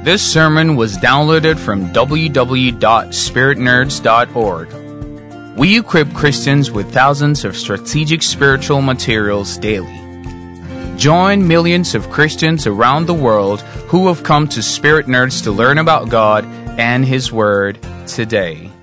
This sermon was downloaded from www.spiritnerds.org. We equip Christians with thousands of strategic spiritual materials daily. Join millions of Christians around the world who have come to Spirit Nerds to learn about God and His Word today.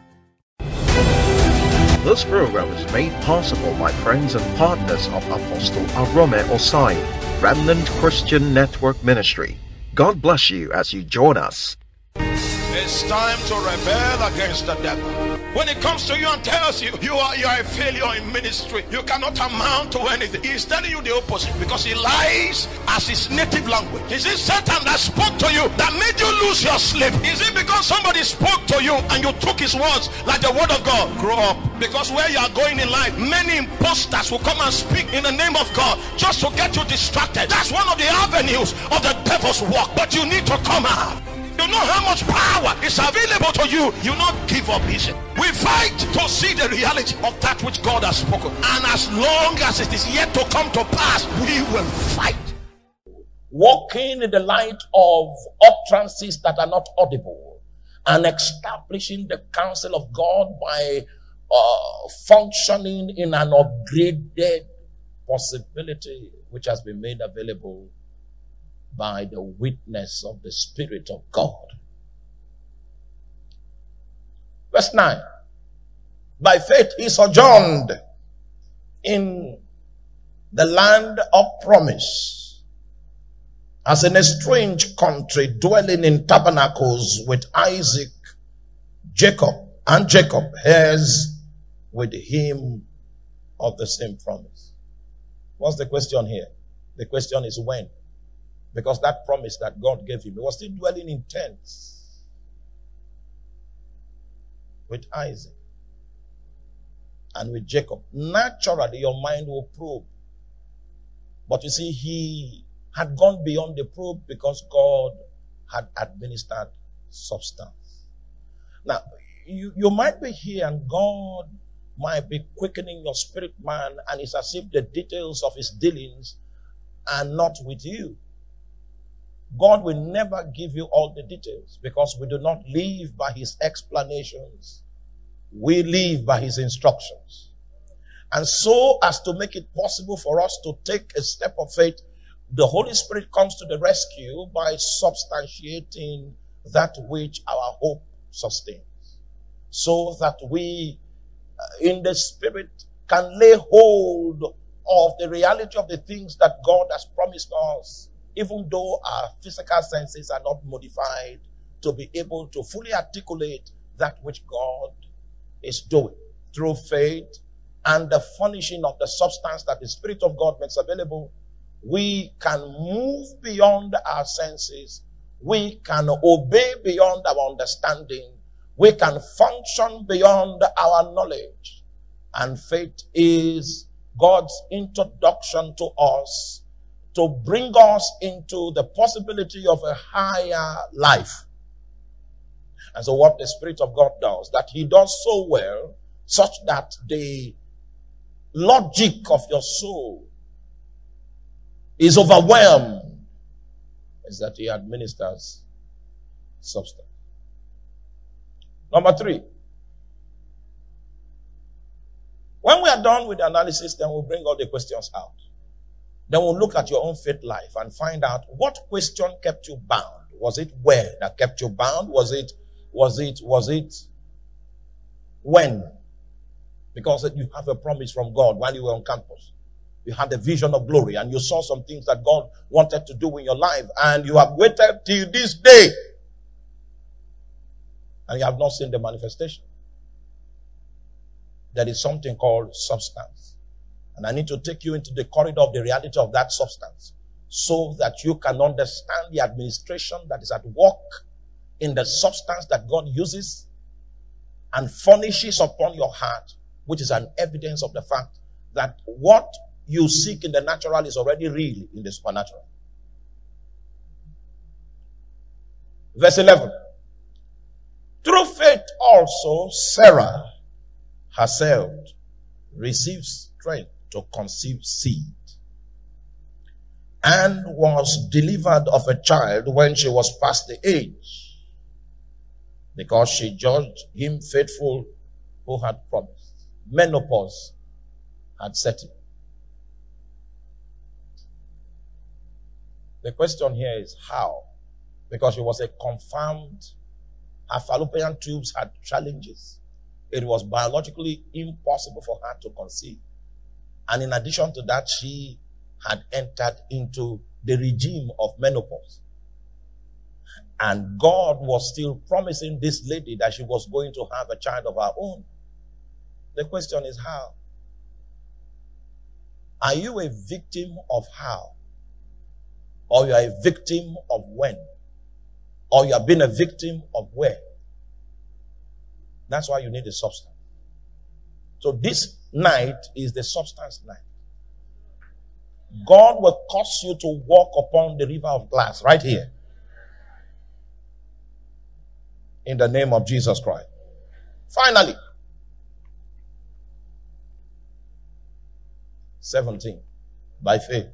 This program is made possible by friends and partners of Apostle Arome Osai, Remnant Christian Network Ministry. God bless you as you join us. It's time to rebel against the devil. When it comes to you and tells you you are a failure in ministry, you cannot amount to anything, he's telling you the opposite, because he lies as his native language. Is it Satan that spoke to you that made you lose your sleep? Is it because somebody spoke to you and you took his words like the word of God? Grow up, because where you are going in life, many imposters will come and speak in the name of God just to get you distracted. That's one of the avenues of the devil's work. But you need to come out. You know how much power is available to you. You not give up easy. We fight to see the reality of that which God has spoken. And as long as it is yet to come to pass, we will fight. Walking in the light of utterances that are not audible, and establishing the counsel of God by functioning in an upgraded possibility which has been made available by the witness of the Spirit of God. Verse 9. By faith he sojourned in the land of promise, as in a strange country, dwelling in tabernacles with Isaac, Jacob, and Jacob heirs with him of the same promise. What's the question here? The question is when. Because that promise that God gave him, he was still dwelling in tents with Isaac and with Jacob. Naturally, your mind will probe. But you see, he had gone beyond the probe because God had administered substance. Now, you might be here and God might be quickening your spirit man, and it's as if the details of his dealings are not with you. God will never give you all the details, because we do not live by his explanations. We live by his instructions. And so as to make it possible for us to take a step of faith, the Holy Spirit comes to the rescue by substantiating that which our hope sustains, so that we in the Spirit can lay hold of the reality of the things that God has promised us, even though our physical senses are not modified, to be able to fully articulate that which God is doing through faith and the furnishing of the substance that the Spirit of God makes available. We can move beyond our senses. We can obey beyond our understanding. We can function beyond our knowledge. And faith is God's introduction to us to bring us into the possibility of a higher life. And so what the Spirit of God does, that he does so well, such that the logic of your soul is overwhelmed, is that he administers substance. Number 3. When we are done with the analysis, then we'll bring all the questions out. Then we'll look at your own faith life and find out what question kept you bound. Was it where that kept you bound? Was it when? Because you have a promise from God while you were on campus. You had a vision of glory and you saw some things that God wanted to do in your life, and you have waited till this day and you have not seen the manifestation. There is something called substance. And I need to take you into the corridor of the reality of that substance, so that you can understand the administration that is at work in the substance that God uses and furnishes upon your heart, which is an evidence of the fact that what you seek in the natural is already real in the supernatural. Verse 11. Through faith also Sarah herself receives strength to conceive seed, and was delivered of a child when she was past the age, because she judged him faithful who had promised. Menopause had set in. The question here is how? Because she was a confirmed, her fallopian tubes had challenges. It was biologically impossible for her to conceive. And in addition to that, she had entered into the regime of menopause. And God was still promising this lady that she was going to have a child of her own. The question is how? Are you a victim of how? Or you are a victim of when? Or you have been a victim of where? That's why you need a substance. So this night is the substance night. God will cause you to walk upon the river of glass right here. In the name of Jesus Christ. Finally, 17, by faith.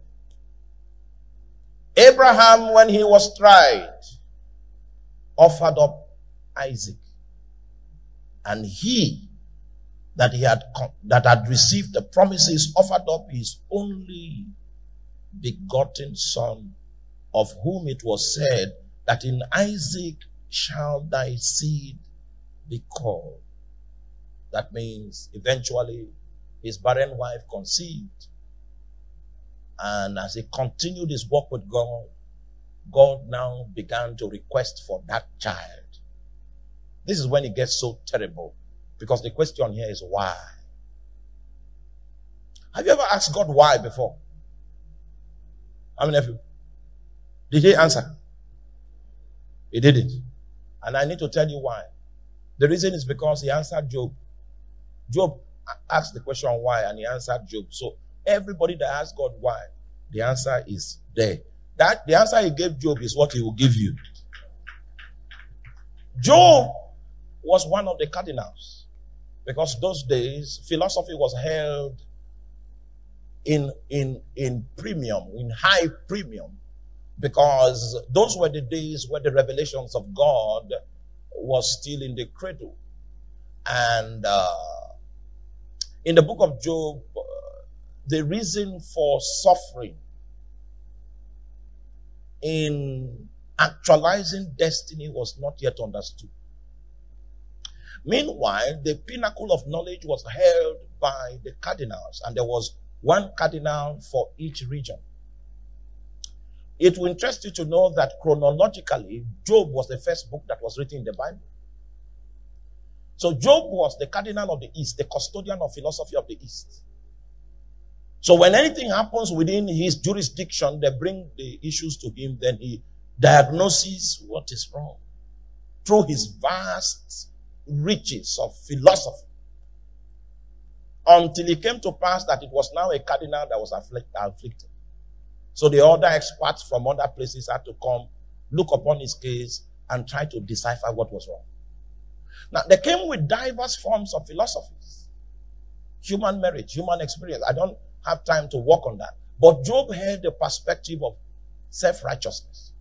Abraham, when he was tried, offered up Isaac. And he that had received the promises offered up his only begotten son, of whom it was said that in Isaac shall thy seed be called. That means eventually his barren wife conceived. And as he continued his walk with God, God now began to request for that child. This is when it gets so terrible, because the question here is why. Have you ever asked God why before? How many of you? Did he answer? He didn't. And I need to tell you why. The reason is because he answered Job. Job asked the question why, and he answered Job. So everybody that asks God why, the answer is there. That the answer he gave Job is what he will give you. Job was one of the cardinals, because those days philosophy was held in premium, in high premium, because those were the days where the revelations of God was still in the cradle. And in the book of Job, the reason for suffering in actualizing destiny was not yet understood. Meanwhile, the pinnacle of knowledge was held by the cardinals, and there was one cardinal for each region. It will interest you to know that chronologically, Job was the first book that was written in the Bible. So Job was the cardinal of the East, the custodian of philosophy of the East. So when anything happens within his jurisdiction, they bring the issues to him, then he diagnoses what is wrong through his vast riches of philosophy, until it came to pass that it was now a cardinal that was afflicted. So the other experts from other places had to come, look upon his case, and try to decipher what was wrong. Now, they came with diverse forms of philosophies. Human merit, human experience. I don't have time to work on that. But Job held the perspective of self-righteousness.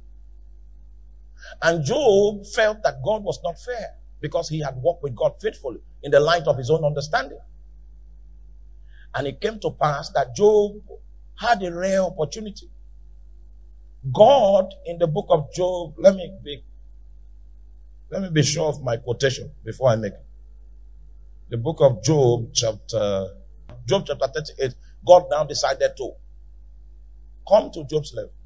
And Job felt that God was not fair, because he had walked with God faithfully in the light of his own understanding. And it came to pass that Job had a rare opportunity. God, in the book of Job, let me be sure of my quotation before I make it. The book of Job chapter 38, God now decided to come to Job's level.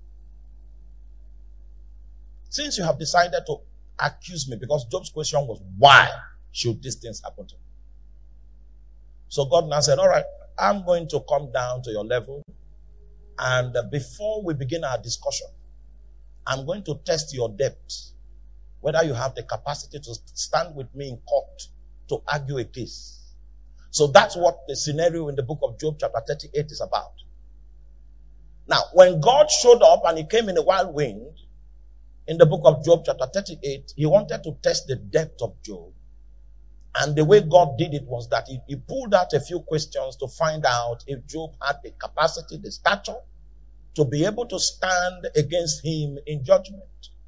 Since you have decided to accuse me, because Job's question was, why should these things happen to me? So God now said, all right, I'm going to come down to your level. And before we begin our discussion, I'm going to test your depth, whether you have the capacity to stand with me in court to argue a case. So that's what the scenario in the book of Job chapter 38 is about. Now, when God showed up and he came in a wild wind, in the book of Job chapter 38, he wanted to test the depth of Job. And the way God did it was that he pulled out a few questions to find out if Job had the capacity, the stature, to be able to stand against him in judgment.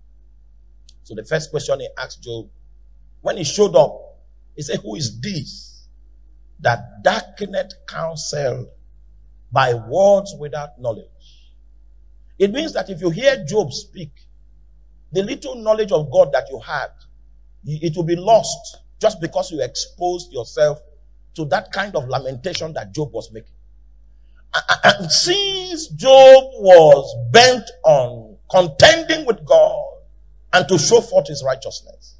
So the first question he asked Job, when he showed up, he said, who is this that darkeneth counsel by words without knowledge? It means that if you hear Job speak, the little knowledge of God that you had, it will be lost just because you exposed yourself to that kind of lamentation that Job was making. And since Job was bent on contending with God and to show forth his righteousness,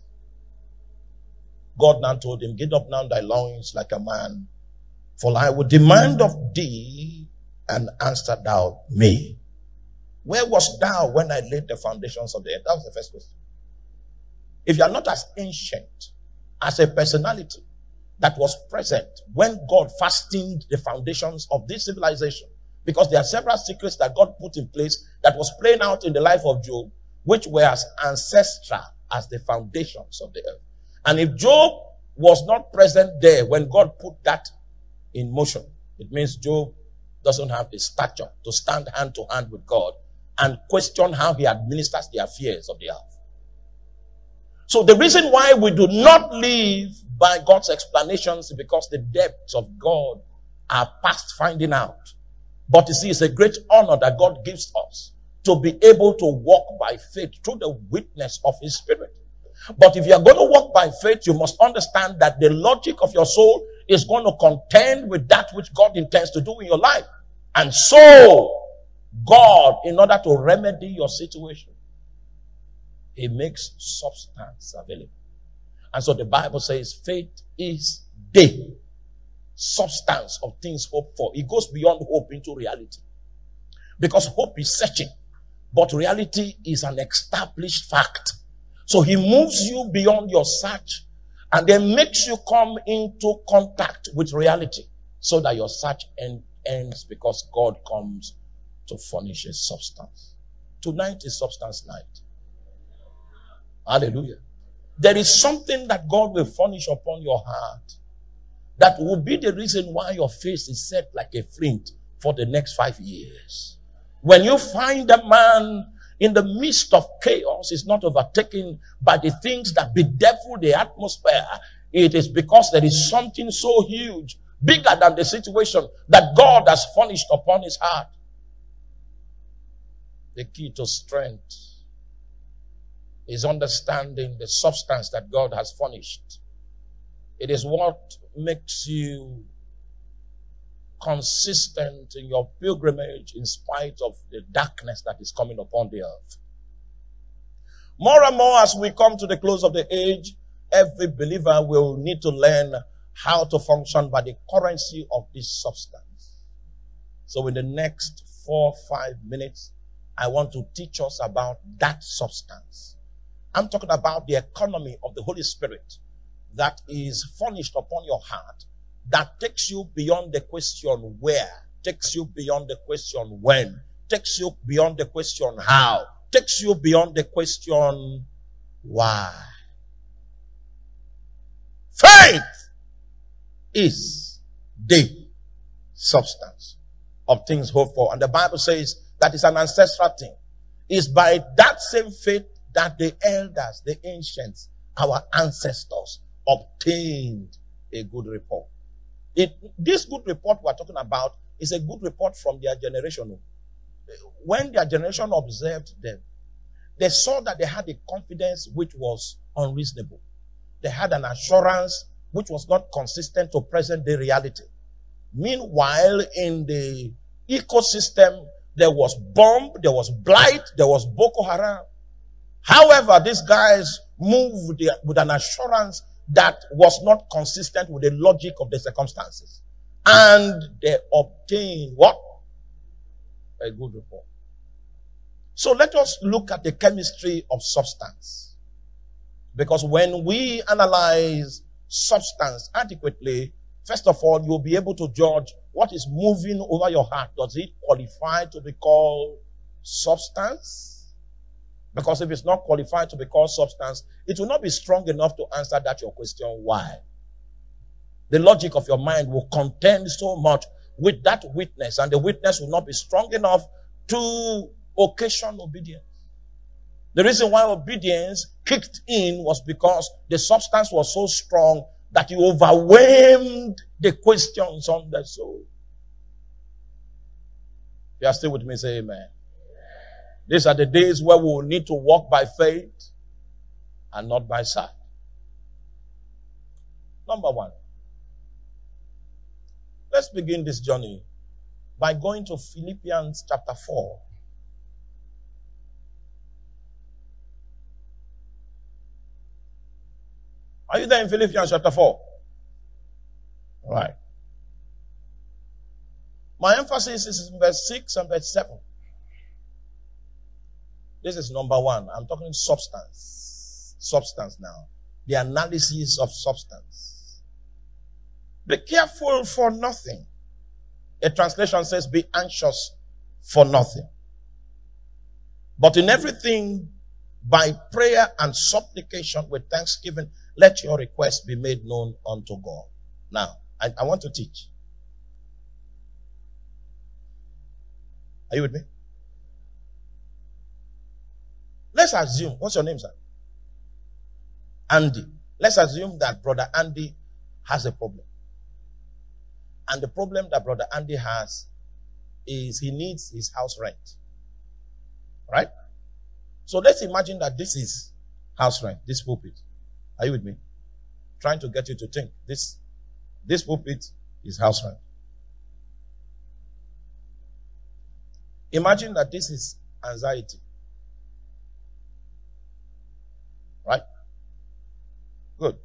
God now told him, get up now thy loins like a man, for I will demand of thee, and answer thou me. Where wast thou when I laid the foundations of the earth? That was the first question. If you are not as ancient as a personality that was present when God fastened the foundations of this civilization, because there are several secrets that God put in place that was playing out in the life of Job, which were as ancestral as the foundations of the earth. And if Job was not present there when God put that in motion, it means Job doesn't have the stature to stand hand to hand with God and question how he administers the affairs of the earth. So the reason why we do not live by God's explanations is because the depths of God are past finding out. But you see, it's a great honor that God gives us to be able to walk by faith through the witness of his Spirit. But if you are going to walk by faith, you must understand that the logic of your soul is going to contend with that which God intends to do in your life. And so, God, in order to remedy your situation, he makes substance available. And so the Bible says faith is the substance of things hoped for. It goes beyond hope into reality. Because hope is searching, but reality is an established fact. So he moves you beyond your search and then makes you come into contact with reality so that your search ends because God comes to furnish a substance. Tonight is substance night. Hallelujah. There is something that God will furnish upon your heart that will be the reason why your face is set like a flint for the next 5 years. When you find a man in the midst of chaos is not overtaken by the things that bedevil the atmosphere, it is because there is something so huge, bigger than the situation, that God has furnished upon his heart. The key to strength is understanding the substance that God has furnished. It is what makes you consistent in your pilgrimage in spite of the darkness that is coming upon the earth. More and more as we come to the close of the age, every believer will need to learn how to function by the currency of this substance. So in the next 4-5 minutes, I want to teach us about that substance. I'm talking about the economy of the Holy Spirit that is furnished upon your heart, that takes you beyond the question where, takes you beyond the question when, takes you beyond the question how, takes you beyond the question why. Faith is the substance of things hoped for. And the Bible says that is an ancestral thing. It's by that same faith that the elders, the ancients, our ancestors obtained a good report. This good report we're talking about is a good report from their generation. When their generation observed them, they saw that they had a confidence which was unreasonable. They had an assurance which was not consistent to present day reality. Meanwhile, in the ecosystem, there was bomb, there was blight, there was Boko Haram. However, these guys moved with an assurance that was not consistent with the logic of the circumstances. And they obtained what? A good report. So let us look at the chemistry of substance. Because when we analyze substance adequately, first of all, you'll be able to judge what is moving over your heart. Does it qualify to be called substance? Because if it's not qualified to be called substance, it will not be strong enough to answer that your question, why? The logic of your mind will contend so much with that witness, and the witness will not be strong enough to occasion obedience. The reason why obedience kicked in was because the substance was so strong that it overwhelmed the questions on the soul. If you are still with me, say amen. These are the days where we will need to walk by faith and not by sight. Number one, let's begin this journey by going to Philippians chapter 4. Are you there in Philippians chapter 4? Right. My emphasis is in verse 6 and verse 7. This is number one. I'm talking substance. Substance now. The analysis of substance. Be careful for nothing. A translation says, be anxious for nothing. But in everything, by prayer and supplication with thanksgiving, let your requests be made known unto God. Now, I want to teach. Are you with me? Let's assume, what's your name, sir? Andy. Let's assume that Brother Andy has a problem. And the problem that Brother Andy has is he needs his house rent. Right? So let's imagine that this is house rent, this pulpit. Are you with me? Trying to get you to think. This pulpit is house rent. Imagine that this is anxiety. Right? Good.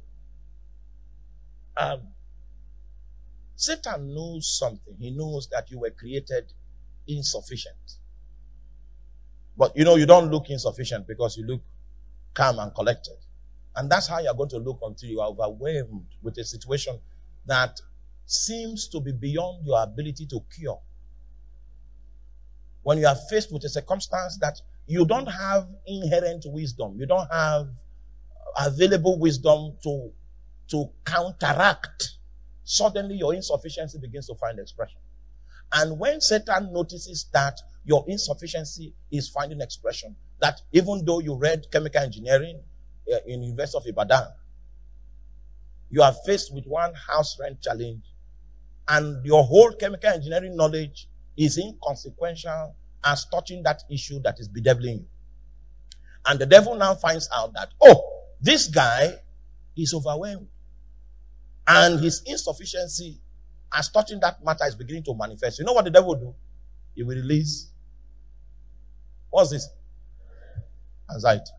Satan knows something. He knows that you were created insufficient. But you don't look insufficient because you look calm and collected. And that's how you're going to look until you are overwhelmed with a situation that seems to be beyond your ability to cure. When you are faced with a circumstance that you don't have inherent wisdom, you don't have available wisdom to counteract, suddenly your insufficiency begins to find expression. And when Satan notices that your insufficiency is finding expression, that even though you read chemical engineering in University of Ibadan, you are faced with one house rent challenge, and your whole chemical engineering knowledge is inconsequential as touching that issue that is bedeviling you. And the devil now finds out that, this guy is overwhelmed. And his insufficiency as touching that matter is beginning to manifest. You know what the devil will do? He will release. What's this? Anxiety.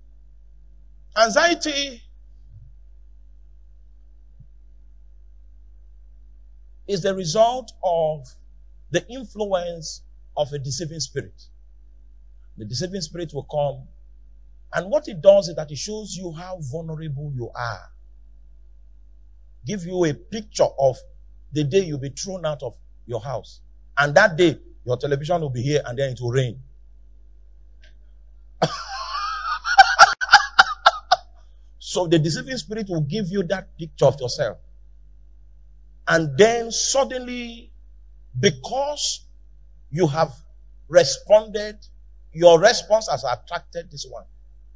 Anxiety is the result of the influence of a deceiving spirit. The deceiving spirit will come, and what it does is that it shows you how vulnerable you are. Give you a picture of the day you'll be thrown out of your house. And that day, your television will be here and then it will rain. So the deceiving spirit will give you that picture of yourself. And then suddenly, because you have responded, your response has attracted this one.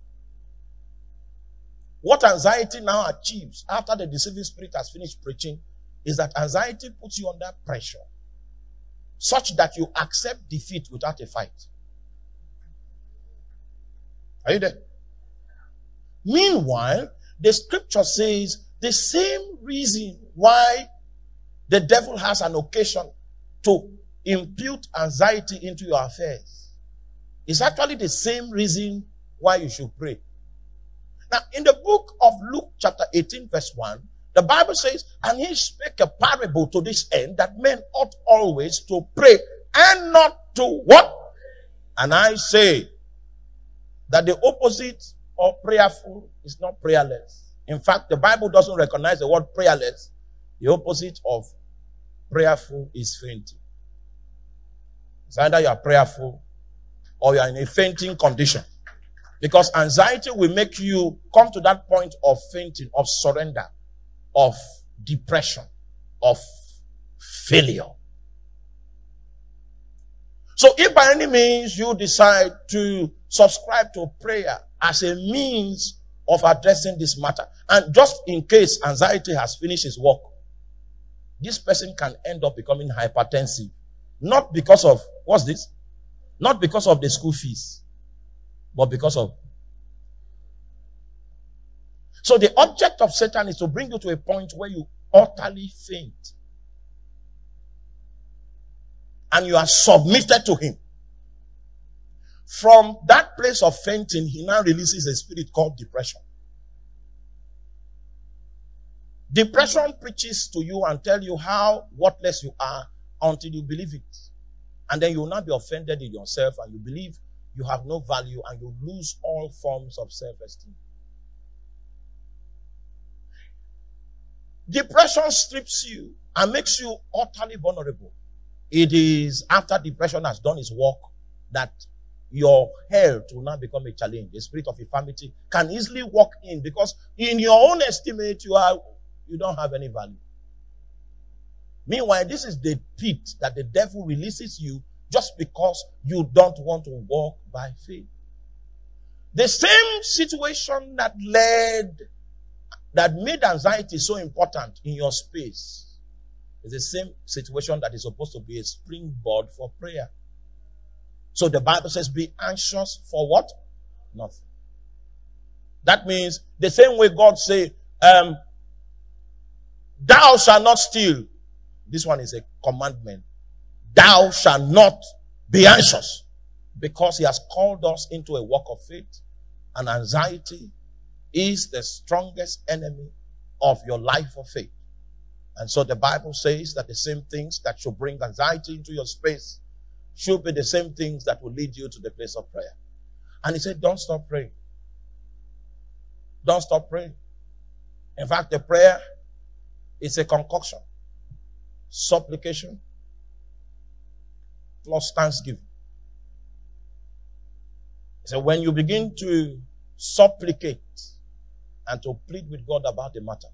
What anxiety now achieves after the deceiving spirit has finished preaching is that anxiety puts you under pressure such that you accept defeat without a fight. Are you there? Meanwhile, the scripture says the same reason why the devil has an occasion to impute anxiety into your affairs is actually the same reason why you should pray. Now, in the book of Luke chapter 18 verse 1, the Bible says, and he spake a parable to this end, that men ought always to pray and not to what? And I say that the opposite of prayerful is not prayerless. In fact, the Bible doesn't recognize the word prayerless. The opposite of prayerful is fainting. It's either you are prayerful or you are in a fainting condition. Because anxiety will make you come to that point of fainting, of surrender, of depression, of failure. So if by any means you decide to subscribe to prayer as a means of addressing this matter, and just in case anxiety has finished its work, this person can end up becoming hypertensive. Not because of, what's this? Not because of the school fees, but because of. So the object of Satan is to bring you to a point where you utterly faint. And you are submitted to him. From that place of fainting, he now releases a spirit called depression. Depression preaches to you and tell you how worthless you are until you believe it. And then you will not be offended in yourself and you believe you have no value and you lose all forms of self-esteem. Depression strips you and makes you utterly vulnerable. It is after depression has done its work that your health will not become a challenge. The spirit of infirmity can easily walk in because in your own estimate, you don't have any value. Meanwhile, this is the pit that the devil releases you just because you don't want to walk by faith. The same situation that made anxiety so important in your space is the same situation that is supposed to be a springboard for prayer. So the Bible says, be anxious for what? Nothing. That means the same way God say, thou shalt not steal. This one is a commandment. Thou shalt not be anxious, because he has called us into a walk of faith, and anxiety is the strongest enemy of your life of faith. And so the Bible says that the same things that should bring anxiety into your space should be the same things that will lead you to the place of prayer. And he said, don't stop praying. Don't stop praying. In fact, the prayer is a concoction. Supplication plus thanksgiving. So when you begin to supplicate and to plead with God about the matter,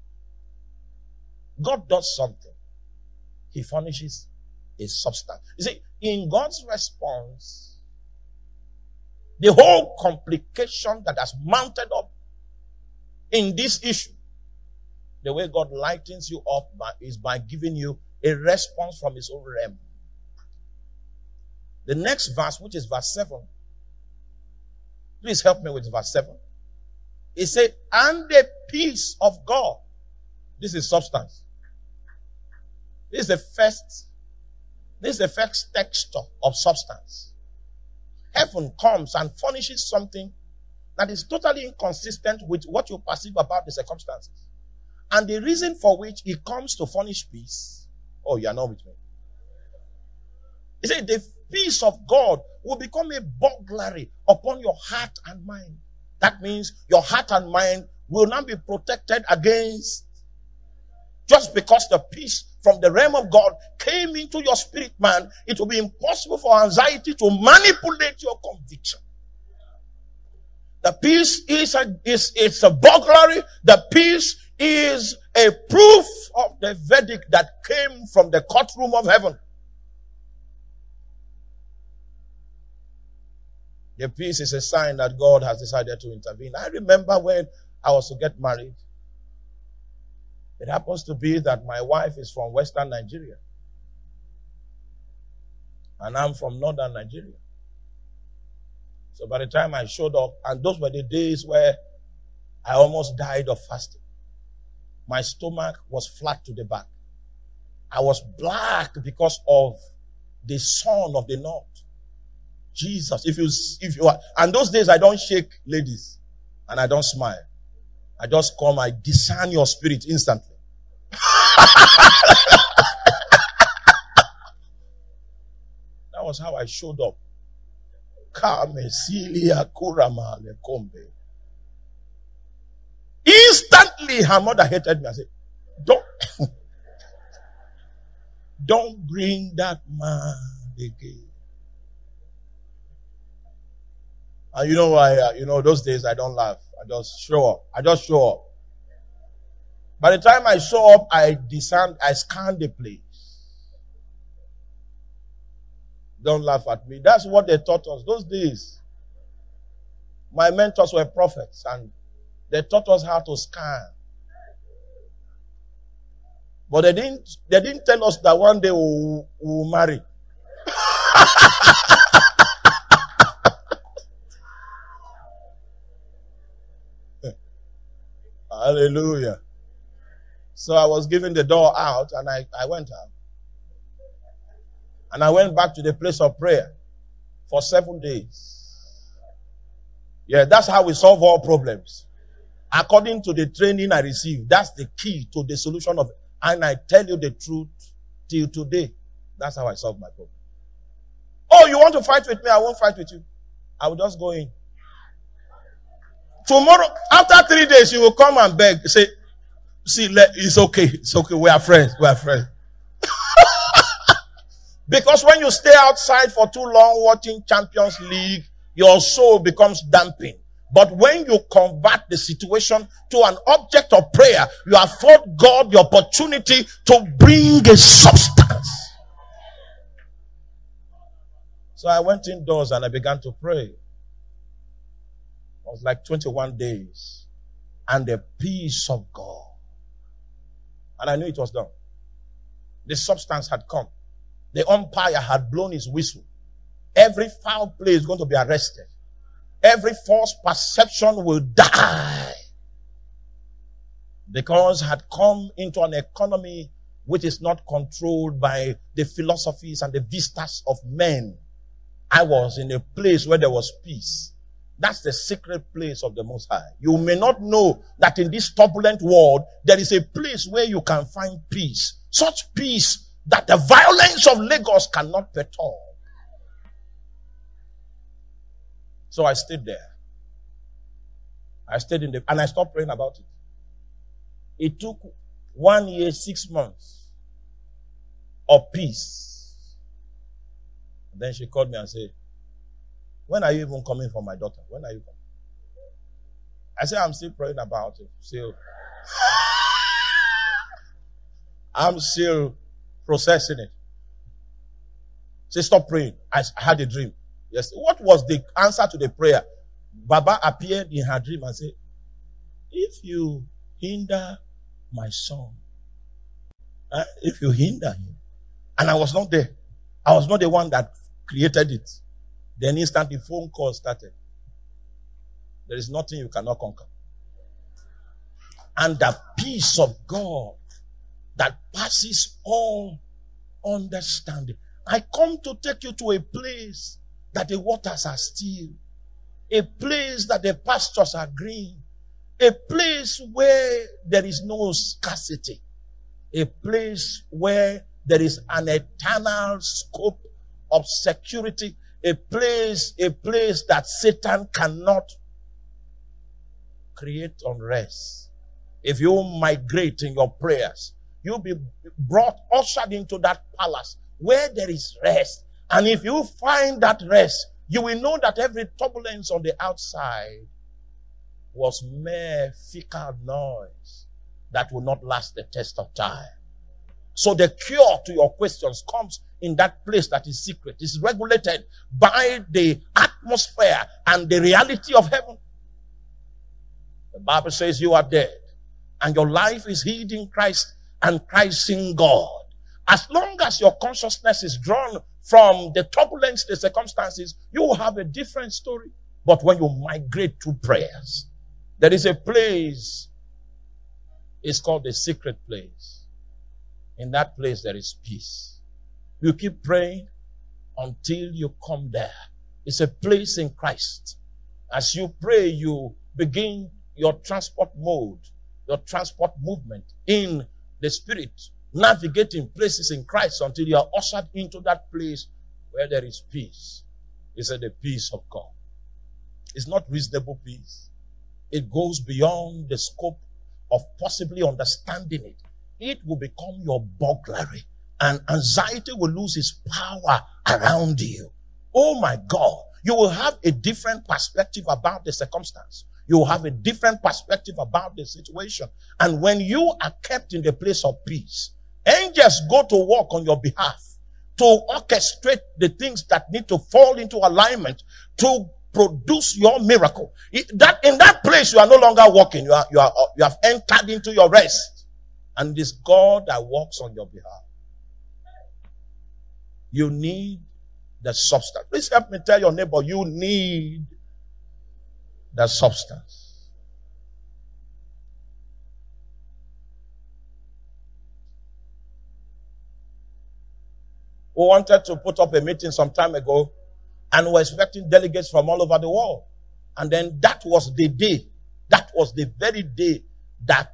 God does something. He furnishes a substance. You see, in God's response, the whole complication that has mounted up in this issue, the way God lightens you up is by giving you a response from his own realm. The next verse, which is verse 7. Please help me with verse 7. It said, and the peace of God. This is substance. This is the first texture of substance. Heaven comes and furnishes something that is totally inconsistent with what you perceive about the circumstances. And the reason for which it comes to furnish peace. Oh, you are not with me. He said the peace of God will become a burglary upon your heart and mind. That means your heart and mind will not be protected against, just because the peace from the realm of God came into your spirit man, it will be impossible for anxiety to manipulate your conviction. The peace is a burglary. The peace is a proof of the verdict that came from the courtroom of heaven. The peace is a sign that God has decided to intervene. I remember when I was to get married. It happens to be that my wife is from Western Nigeria. And I'm from Northern Nigeria. So by the time I showed up, and those were the days where I almost died of fasting. My stomach was flat to the back. I was black because of the sun of the north. Jesus, if you are, and those days I don't shake ladies and I don't smile. I just come, I discern your spirit instantly. That was how I showed up. Instantly, her mother hated me. I said, don't bring that man again. And you know why? Those days I don't laugh. I just show up. By the time I show up, I scanned the place. Don't laugh at me. That's what they taught us those days. My mentors were prophets and they taught us how to scan. But they didn't tell us that one day we'll marry. Hallelujah. So I was given the door out and I went out. And I went back to the place of prayer for 7 days. Yeah, that's how we solve all problems. According to the training I received, that's the key to the solution of it. And I tell you the truth till today. That's how I solve my problem. Oh, you want to fight with me? I won't fight with you. I will just go in. Tomorrow, after 3 days, you will come and beg. Say, see, it's okay. It's okay. We are friends. We are friends. Because when you stay outside for too long watching Champions League, your soul becomes dampened. But when you convert the situation to an object of prayer, you afford God the opportunity to bring a substance. So I went indoors and I began to pray. It was like 21 days. And the peace of God. And I knew it was done. The substance had come. The umpire had blown his whistle. Every foul play is going to be arrested. Every false perception will die. Because had come into an economy which is not controlled by the philosophies and the vistas of men. I was in a place where there was peace. That's the secret place of the Most High. You may not know that in this turbulent world, there is a place where you can find peace. Such peace that the violence of Lagos cannot perturb. So I stayed there. I stayed and I stopped praying about it. It took 1 year, 6 months of peace. And then she called me and said, when are you even coming for my daughter? When are you coming? I said, I'm still praying about it. I'm still processing it. Say, stop praying. I had a dream. Yes. What was the answer to the prayer? Baba appeared in her dream and said, if you hinder my son, if you hinder him, and I was not there. I was not the one that created it. Then instantly phone call started. There is nothing you cannot conquer. And the peace of God that passes all understanding. I come to take you to a place that the waters are still. A place that the pastures are green. A place where there is no scarcity. A place where there is an eternal scope of security. A place that Satan cannot create unrest. If you migrate in your prayers, you'll be ushered into that palace where there is rest. And if you find that rest, you will know that every turbulence on the outside was mere fickle noise that will not last the test of time. So the cure to your questions comes in that place that is secret. It's regulated by the atmosphere and the reality of heaven. The Bible says you are dead and your life is hid in Christ and Christ in God. As long as your consciousness is drawn from the turbulence, the circumstances, you will have a different story. But when you migrate to prayers, there is a place, it's called the secret place. In that place, there is peace. You keep praying until you come there. It's a place in Christ. As you pray, you begin your transport mode, your transport movement in the Spirit, navigating places in Christ until you are ushered into that place where there is peace. It's the peace of God. It's not reasonable peace. It goes beyond the scope of possibly understanding it. It will become your burglary, and anxiety will lose its power around you. Oh my God. You will have a different perspective about the circumstance. You will have a different perspective about the situation. And when you are kept in the place of peace, angels go to work on your behalf to orchestrate the things that need to fall into alignment to produce your miracle. In that place, you are no longer walking. You have entered into your rest. And it is God that works on your behalf. You need the substance. Please help me tell your neighbor, you need the substance. We wanted to put up a meeting some time ago, and we were expecting delegates from all over the world. And then that was the very day that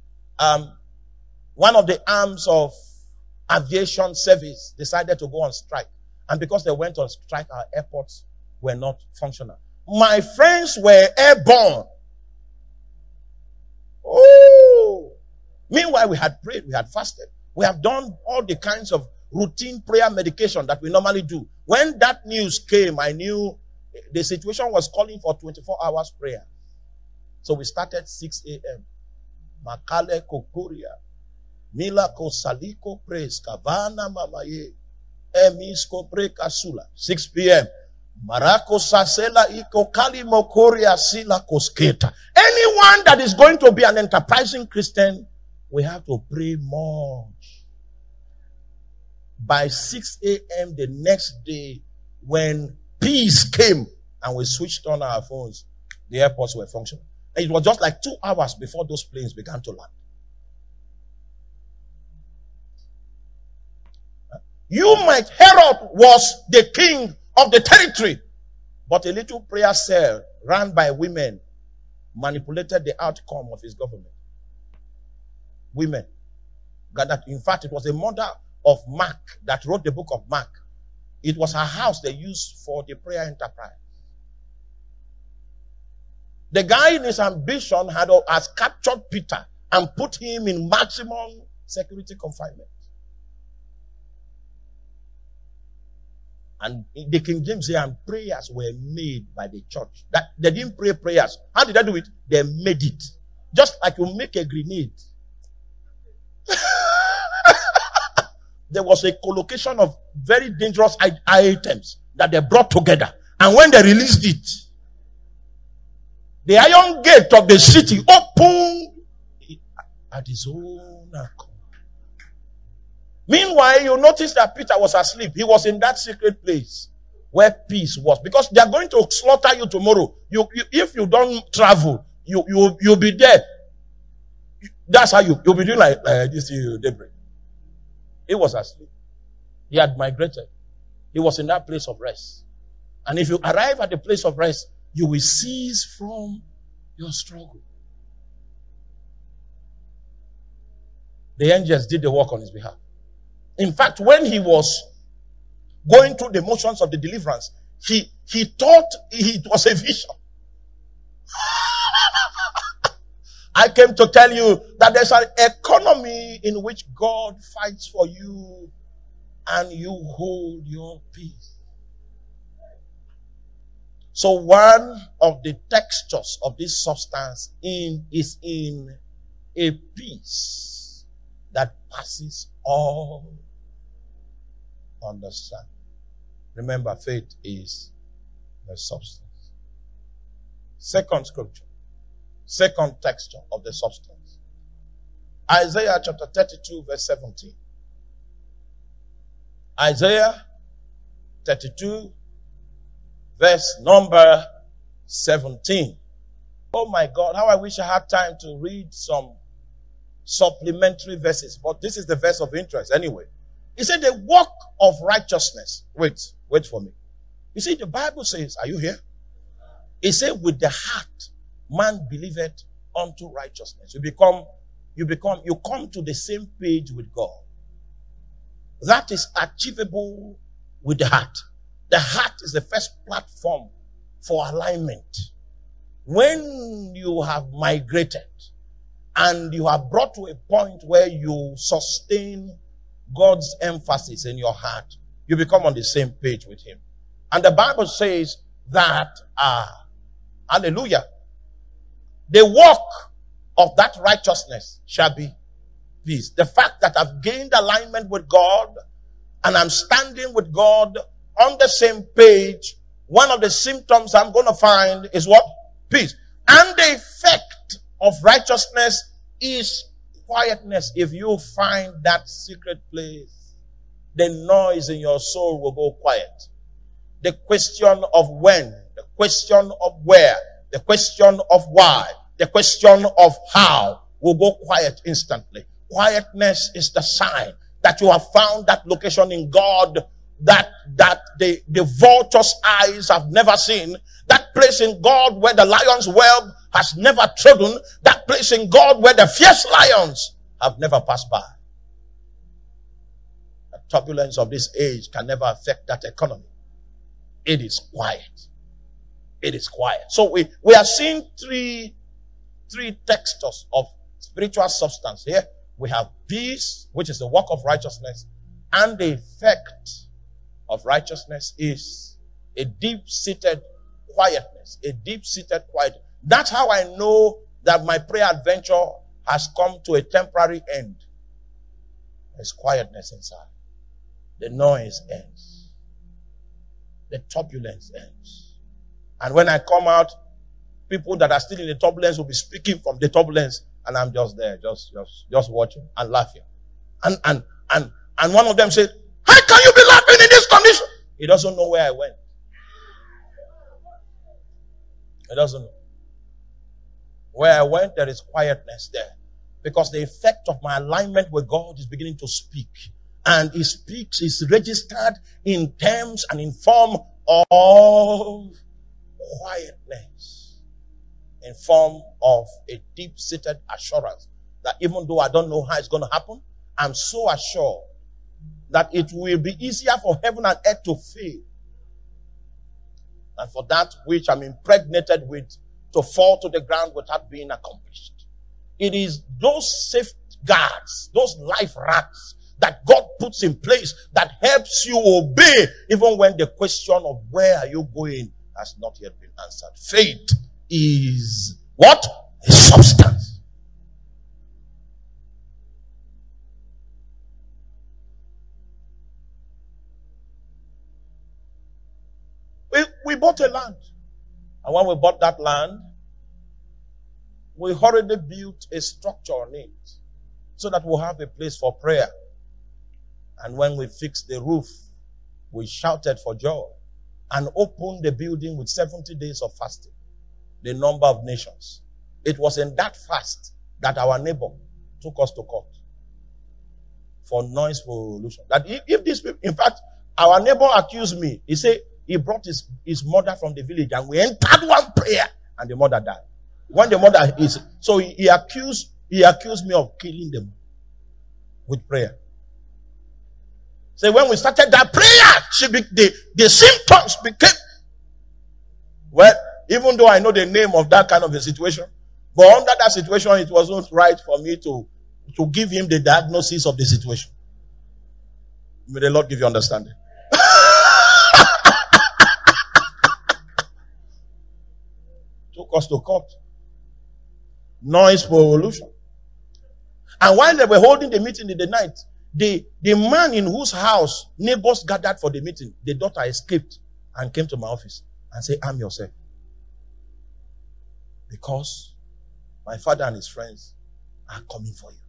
one of the arms of aviation service decided to go on strike. And because they went on strike, our airports were not functional. My friends were airborne. Oh! Meanwhile, we had prayed, we had fasted. We have done all the kinds of routine prayer medication that we normally do. When that news came, I knew the situation was calling for 24 hours prayer. So we started 6 a.m. Makale Kokuria. Mila Kosaliko Praise Kavana Mamaye. Emisko Prekasula. 6 p.m. Marako Sasela Iko Kalimo Koria Sila Kosketa. Anyone that is going to be an enterprising Christian, we have to pray much. By 6 a.m. the next day, when peace came and we switched on our phones, the airports were functional. And it was just like 2 hours before those planes began to land. Herod was the king of the territory, but a little prayer cell run by women manipulated the outcome of his government. Women gathered. In fact, it was a mother of Mark that wrote the book of Mark. It was her house they used for the prayer enterprise. The guy in his ambition has captured Peter and put him in maximum security confinement. And the King James say, and prayers were made by the church. That they didn't pray prayers. How did they do it? They made it. Just like you make a grenade. There was a collocation of very dangerous items that they brought together. And when they released it, the iron gate of the city opened at his own accord. Meanwhile, you notice that Peter was asleep. He was in that secret place where peace was. Because they are going to slaughter you tomorrow. If you don't travel, you'll be dead. That's how you'll be doing like this till daybreak. He was asleep. He had migrated. He was in that place of rest. And if you arrive at the place of rest, you will cease from your struggle. The angels did the work on his behalf. In fact, when he was going through the motions of the deliverance, he thought it was a vision. I came to tell you that there's an economy in which God fights for you and you hold your peace. So one of the textures of this substance is in a peace that passes all understanding. Remember, faith is the substance. Second scripture. Second texture of the substance. Isaiah chapter 32 verse 17. Isaiah 32 verse number 17. Oh my God, how I wish I had time to read some supplementary verses. But this is the verse of interest anyway. He said the work of righteousness. Wait for me. You see, the Bible says, are you here? It said with the heart man believeth unto righteousness. You come to the same page with God. That is achievable with the heart. The heart is the first platform for alignment. When you have migrated and you are brought to a point where you sustain God's emphasis in your heart, you become on the same page with Him. And the Bible says that, hallelujah, the work of that righteousness shall be peace. The fact that I've gained alignment with God and I'm standing with God on the same page, one of the symptoms I'm going to find is what? Peace. And the effect of righteousness is quietness. If you find that secret place, the noise in your soul will go quiet. The question of when, the question of where, the question of why, the question of how will go quiet instantly. Quietness is the sign that you have found that location in God that the vulture's eyes have never seen, that place in God where the lion's whelp has never trodden, that place in God where the fierce lions have never passed by. The turbulence of this age can never affect that economy. It is quiet. It is quiet. So we are seeing three textures of spiritual substance here. We have peace, which is the work of righteousness, and the effect of righteousness is a deep-seated quietness. A deep-seated quiet. That's how I know that my prayer adventure has come to a temporary end. There's quietness inside. The noise ends. The turbulence ends. And when I come out, people that are still in the turbulence will be speaking from the turbulence, and I'm just there, just watching and laughing. And one of them said, "How can you be laughing in this condition?" He doesn't know where I went. He doesn't know. Where I went, there is quietness there. Because the effect of my alignment with God is beginning to speak. And He speaks, is registered in terms and in form of quietness. In form of a deep-seated assurance that even though I don't know how it's going to happen, I'm so assured that it will be easier for heaven and earth to fail than for that which I'm impregnated with to fall to the ground without being accomplished. It is those safeguards, those life racks that God puts in place that helps you obey even when the question of where are you going has not yet been answered. Faith is what? A substance. We bought a land. And when we bought that land, we hurriedly built a structure on it so that we'll have a place for prayer. And when we fixed the roof, we shouted for joy and opened the building with 70 days of fasting. The number of nations. It was in that fast that our neighbor took us to court for noise pollution. That if these people, in fact, our neighbor accused me. He said he brought his mother from the village and we entered one prayer and the mother died. When the mother is, so he accused me of killing them with prayer. So when we started that prayer, the symptoms became, well, even though I know the name of that kind of a situation, but under that situation, it wasn't right for me to give him the diagnosis of the situation. May the Lord give you understanding. Took us to court. Noise pollution. And while they were holding the meeting in the night, the man in whose house neighbors gathered for the meeting, the daughter escaped and came to my office and said, "Arm yourself. Because my father and his friends are coming for you."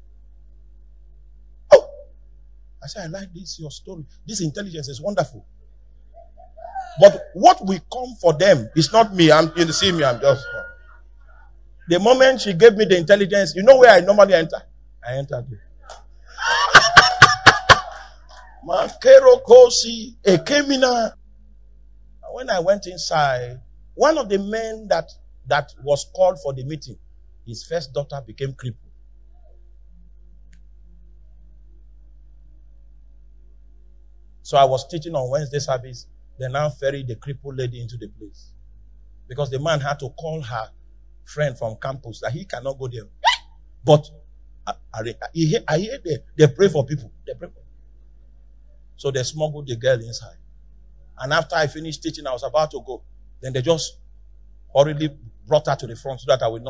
Oh! I said, "I like this, your story. This intelligence is wonderful. But what will come for them is not me. You see me, I'm just..." The moment she gave me the intelligence, you know where I normally enter? I entered there. Makero Kosi Ekemina. When I went inside, one of the men that was called for the meeting, his first daughter became crippled. So I was teaching on Wednesday service. They now ferried the crippled lady into the place. Because the man had to call her friend from campus that he cannot go there. But I hear they pray for people. They pray for people. So they smuggled the girl inside. And after I finished teaching, I was about to go. Then they just hurriedly brought her to the front so that I will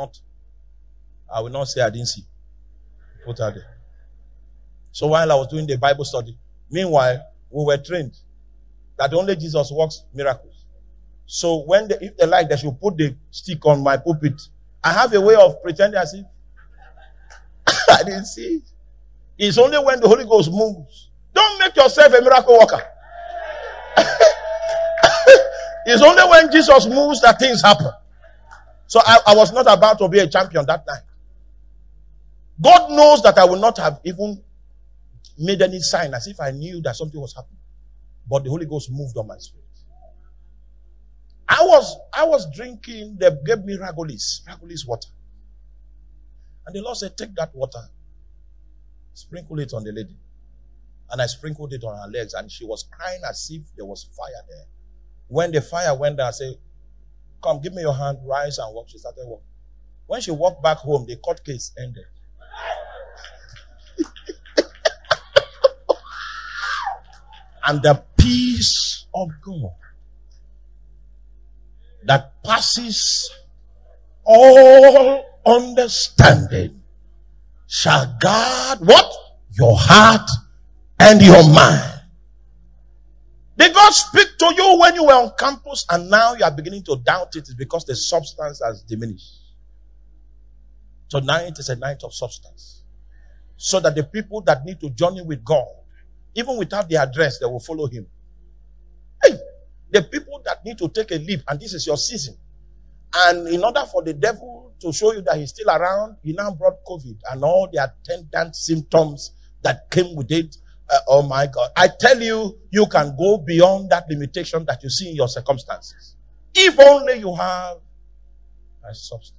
not say I didn't see. Put her there. So while I was doing the Bible study, Meanwhile, we were trained that only Jesus works miracles. So if they like, they should put the stick on my pulpit. I have a way of pretending as if I didn't see it. It's only when the Holy Ghost moves. Don't make yourself a miracle worker. It's only when Jesus moves that things happen. So I was not about to be a champion that night. God knows that I would not have even made any sign as if I knew that something was happening. But the Holy Ghost moved on my spirit. I was drinking, they gave me Ragolis water. And the Lord said, take that water, sprinkle it on the lady. And I sprinkled it on her legs, and she was crying as if there was fire there. When the fire went down, I said, come, give me your hand, rise and walk. She started walking. When she walked back home, the court case ended. And the peace of God that passes all understanding shall guard what? Your heart and your mind. Did God speak to you when you were on campus and now you are beginning to doubt it? It's because the substance has diminished. Tonight is a night of substance. So that the people that need to journey with God, even without the address, they will follow him. Hey, the people that need to take a leap, and this is your season. And in order for the devil to show you that he's still around, he now brought COVID and all the attendant symptoms that came with it. Oh my God. I tell you, you can go beyond that limitation that you see in your circumstances. If only you have a substance.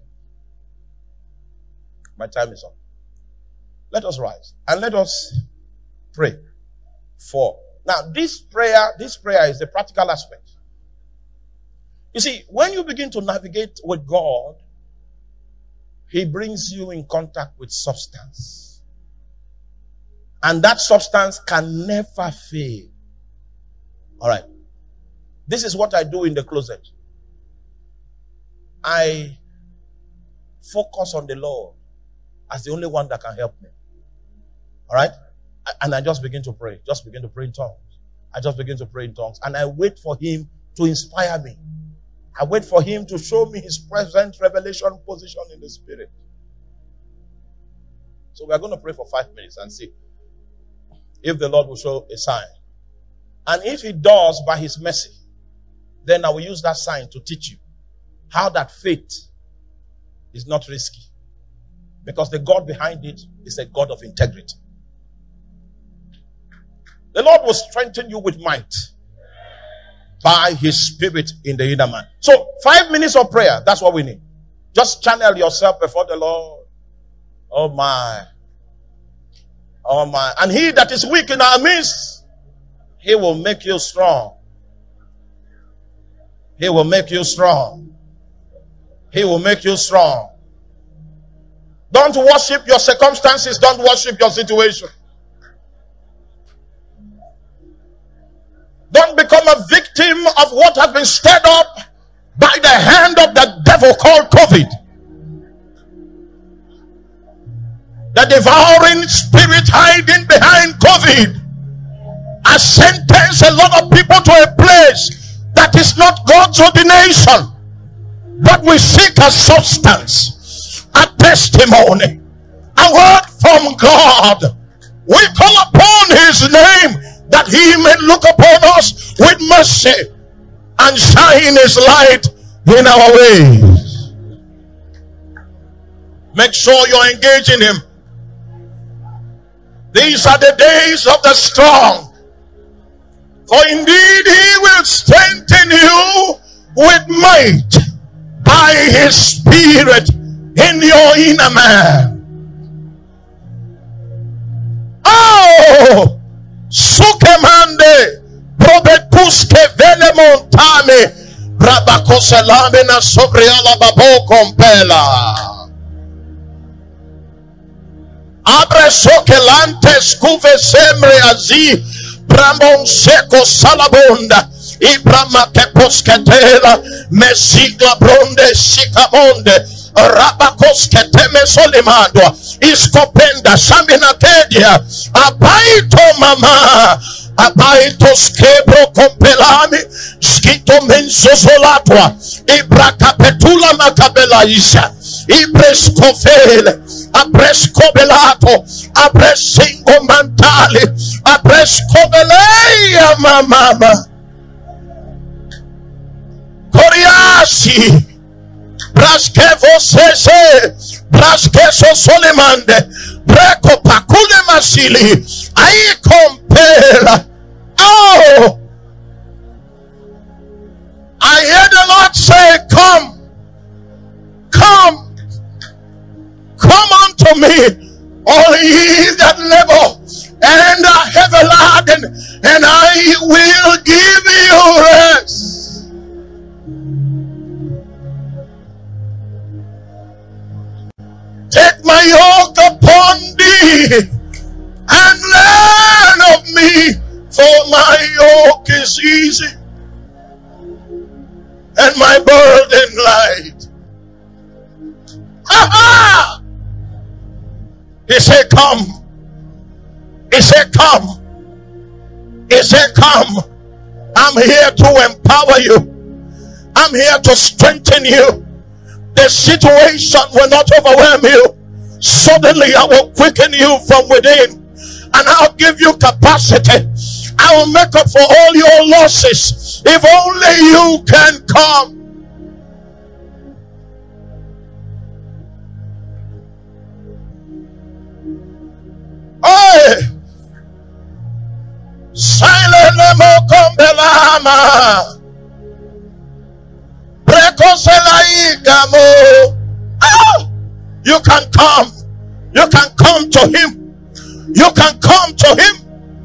My time is up. Let us rise and let us pray. Now, this prayer is the practical aspect. You see, when you begin to navigate with God, he brings you in contact with substance. And that substance can never fail. All right. This is what I do in the closet. I focus on the Lord as the only one that can help me. All right. And I just begin to pray. Just begin to pray in tongues. I just begin to pray in tongues. And I wait for him to inspire me. I wait for him to show me his present revelation position in the spirit. So we are going to pray for 5 minutes and see if the Lord will show a sign. And if he does by his mercy, then I will use that sign to teach you how that faith is not risky. Because the God behind it is a God of integrity. The Lord will strengthen you with might by his spirit in the inner man. So 5 minutes of prayer, that's what we need. Just channel yourself before the Lord. Oh my. Oh my. And he that is weak in our midst, he will make you strong. He will make you strong. He will make you strong. Don't worship your circumstances. Don't worship your situation. Don't become a victim of what has been stirred up by the hand of the devil called COVID. The devouring spirit hiding behind COVID has sentenced a lot of people to a place that is not God's ordination. But we seek a substance, a testimony, a word from God. We call upon his name that he may look upon us with mercy and shine his light in our ways. Make sure you're engaging him. These are the days of the strong. For indeed he will strengthen you with might by his spirit in your inner man. Oh! Sukemande probetuske vele montame brabakoselame na sobriala babo compela abre sokelante skuve semre azi bramon seco salabonda ibrama keposketela mesigla bronde sikamonde rabakoske teme solimandwa iskopenda samina kedia abaito mama Abaitos quebro compelami, skito mensozolatwa, ibrakapetula makabelaisha, ibrescovele, abrescovelato, abresingo mantali, abrescoveleia mama. Coriasi, braskevo sese, braskeso solemande, breco pacule masili, ai compela. Oh, I hear the Lord say, come, come, come unto me, all ye that labor and are heavy laden, and I will give you rest. Take my yoke upon thee and learn of me, for my yoke is easy and my burden light. Ha! He said, come. He said, come. He said, come. I'm here to empower you. I'm here to strengthen you. The situation will not overwhelm you. Suddenly I will quicken you from within, and I'll give you capacity. I will make up for all your losses if only you can come. Hey, silent lemo combelama. You can come. You can come to him. You can come to him.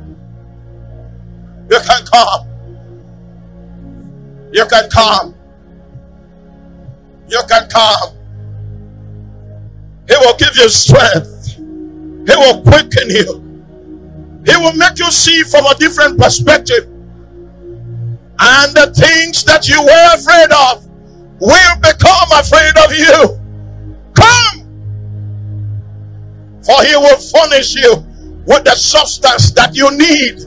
You can come. You can come. You can come. He will give you strength. He will quicken you. He will make you see from a different perspective. And the things that you were afraid of will become afraid of you. Come! For he will furnish you with the substance that you need.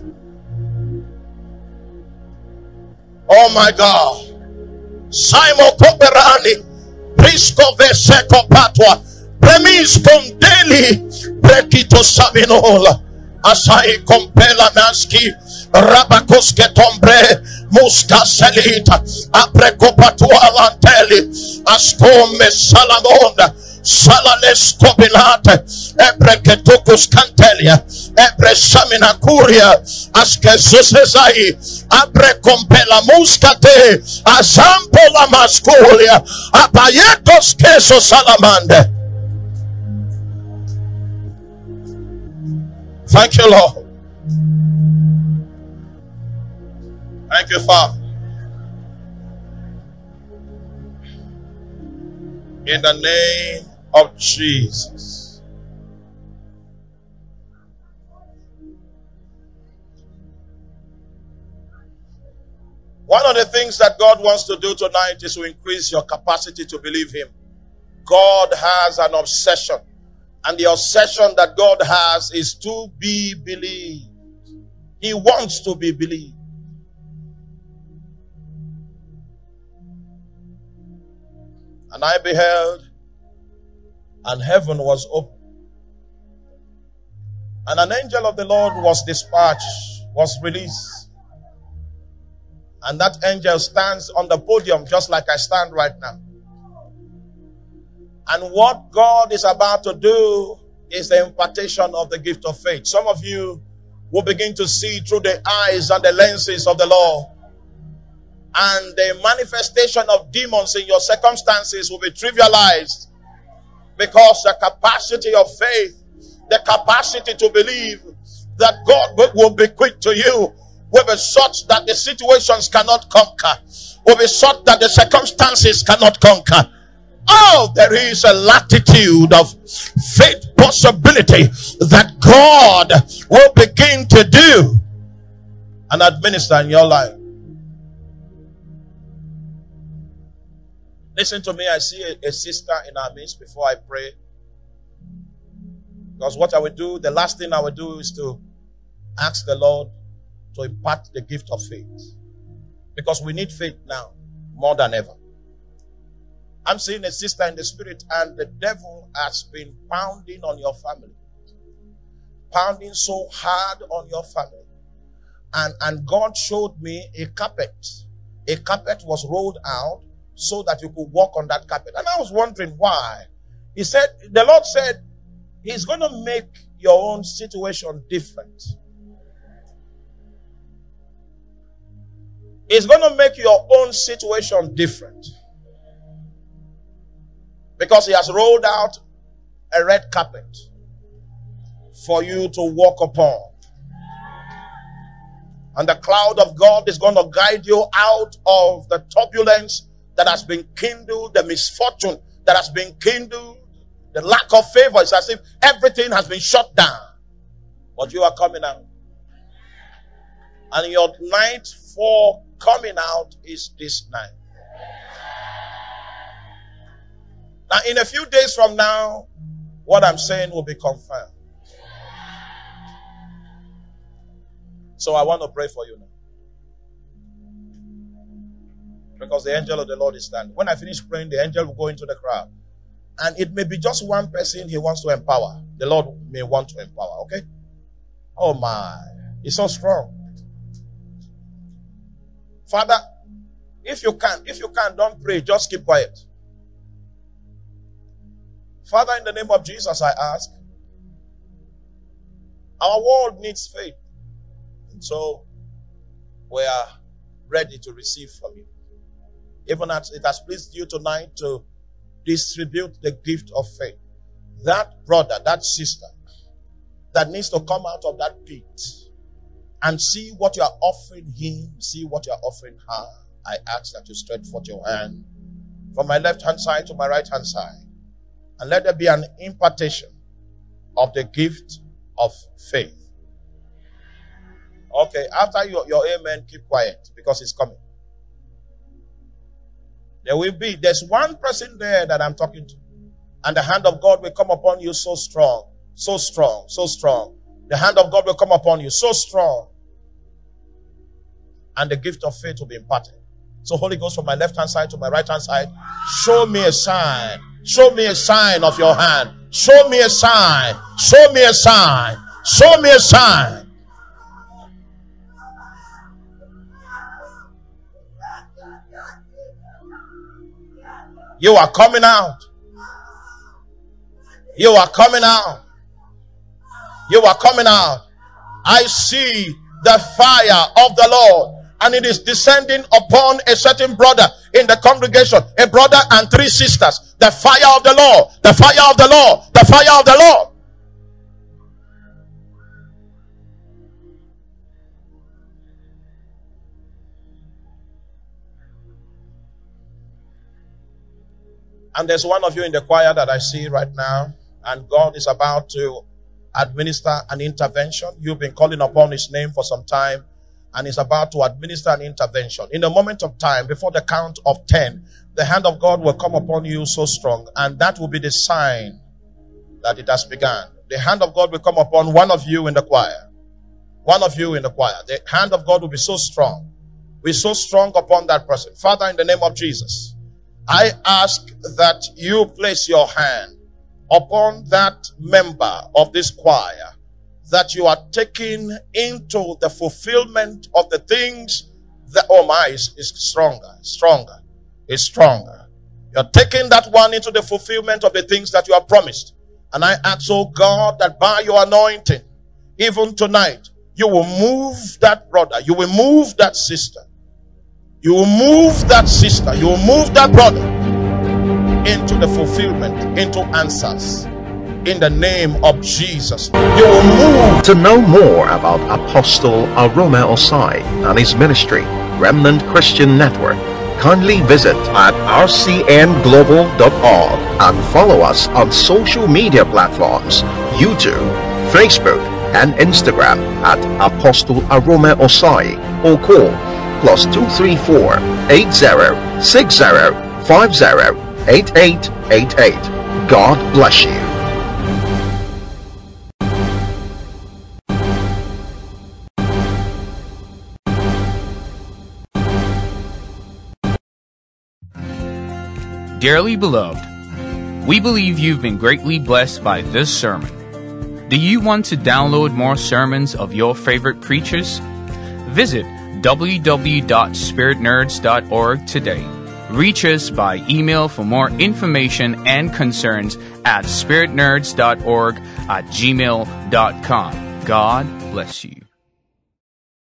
Oh my God. Simon Koperani, Prisco Veseco Patwa, Premis Condeli, Brekito Sabinola, Asai Compela Maski, Rabakoske Tombre, Muska Selita, Aprecopatua Lanteli, Ascome Salamonda, Salales Copilate, Ebreketukus Cantelia, Ebre Samina Curia, Askesusai, Abre Compela Muscate, Azampola Masculia, Abayetos Queso Salamande. Thank you, Lord. Thank you, Father. In the name of Jesus. One of the things that God wants to do tonight is to increase your capacity to believe him. God has an obsession. And the obsession that God has is to be believed. He wants to be believed. And I beheld, and heaven was open. And an angel of the Lord was dispatched, was released. And that angel stands on the podium just like I stand right now. And what God is about to do is the impartation of the gift of faith. Some of you will begin to see through the eyes and the lenses of the Lord. And the manifestation of demons in your circumstances will be trivialized, because the capacity of faith, the capacity to believe that God will be quick to you, will be such that the situations cannot conquer, will be such that the circumstances cannot conquer. Oh, there is a latitude of faith possibility that God will begin to do and administer in your life. Listen to me, I see a sister in our midst before I pray. Because what I will do, the last thing I will do is to ask the Lord to impart the gift of faith. Because we need faith now more than ever. I'm seeing a sister in the spirit, and the devil has been pounding on your family. Pounding so hard on your family. And God showed me a carpet. A carpet was rolled out so that you could walk on that carpet. And I was wondering why. The Lord said, He's going to make your own situation different. He's going to make your own situation different. Because He has rolled out a red carpet for you to walk upon. And the cloud of God is going to guide you out of the turbulence that has been kindled, the misfortune that has been kindled, the lack of favor. It's as if everything has been shut down. But you are coming out. And your night for coming out is this night. Now, in a few days from now, what I'm saying will be confirmed. So I want to pray for you now. Because the angel of the Lord is standing. When I finish praying, the angel will go into the crowd. And it may be just one person He wants to empower. The Lord may want to empower, okay? Oh my, it's so strong. Father, if you can, don't pray, just keep quiet. Father, in the name of Jesus, I ask. Our world needs faith. And so, we are ready to receive from you. Even as it has pleased you tonight to distribute the gift of faith. That brother, that sister, that needs to come out of that pit and see what you are offering him, see what you are offering her. I ask that you stretch forth your hand from my left hand side to my right hand side. And let there be an impartation of the gift of faith. Okay, after your amen, keep quiet because it's coming. There's one person there that I'm talking to. And the hand of God will come upon you so strong, so strong, so strong. The hand of God will come upon you so strong. And the gift of faith will be imparted. So Holy Ghost, from my left hand side to my right hand side, show me a sign. Show me a sign of your hand. Show me a sign. Show me a sign. Show me a sign. You are coming out. You are coming out. You are coming out. I see the fire of the Lord. And it is descending upon a certain brother in the congregation. A brother and three sisters. The fire of the Lord. The fire of the Lord. The fire of the Lord. And there's one of you in the choir that I see right now. And God is about to administer an intervention. You've been calling upon His name for some time. And He's about to administer an intervention. In a moment of time, before the count of 10, the hand of God will come upon you so strong. And that will be the sign that it has begun. The hand of God will come upon one of you in the choir. One of you in the choir. The hand of God will be so strong. Be so strong upon that person. Father, in the name of Jesus, I ask that you place your hand upon that member of this choir, that you are taking into the fulfillment of the things that, oh my, is stronger. You're taking that one into the fulfillment of the things that you have promised. And I ask, oh God, that by your anointing, even tonight, you will move that brother, you will move that sister, you will move that sister, you will move that brother into the fulfillment, into answers. In the name of Jesus, you will move. To know more about Apostle Arome Osayi and his ministry, Remnant Christian Network, kindly visit at rcnglobal.org and follow us on social media platforms, YouTube, Facebook, and Instagram at Apostle Arome Osayi, or call +234 80 60 50 8888. God bless you. Dearly beloved, we believe you've been greatly blessed by this sermon. Do you want to download more sermons of your favorite preachers? Visit www.spiritnerds.org today. Reach us by email for more information and concerns at spiritnerds.org@gmail.com. God bless you.